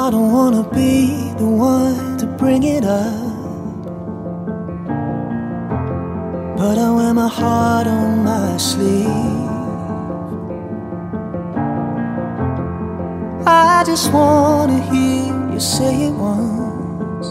I don't wanna be the one to bring it up, but I wear my heart on my sleeve. I just wanna hear you say it once.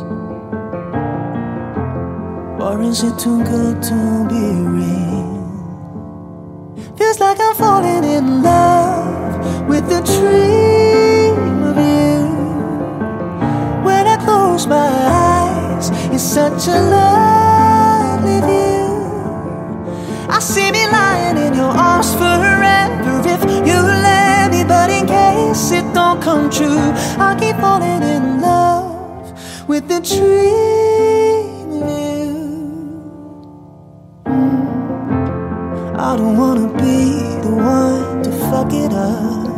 Or is it too good to be real? Feels like I'm falling in love with the dream of you. When I close my eyes, it's such a lovely view. I see me lying in your arms forever if you let me, but in case it don't come true, I'll keep falling in love with the dream of you. I don't wanna be the one to fuck it up,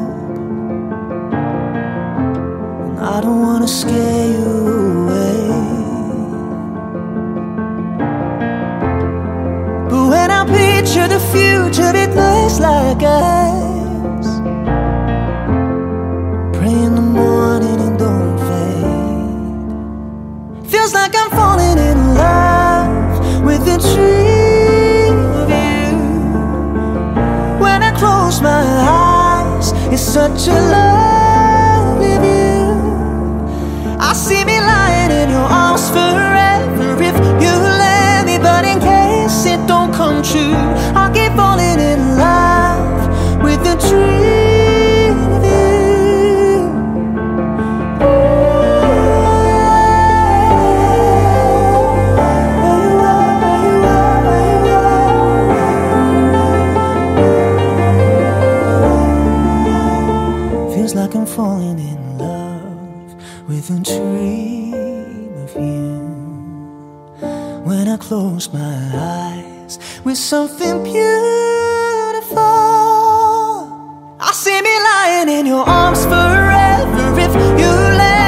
and I don't wanna scare you away. But when I picture the future, it looks like us. Pray in the morning and don't fade. Feels like I'm falling in love with the dream of you. When I close my eyes, it's such a lovely view. I see me lying in your arms forever if you let me, but in case it don't come true, I'll keep falling in love with the dream of you. Feels like I'm falling in love with a dream of you. When I close my eyes with something beautiful, I see me lying in your arms forever if you let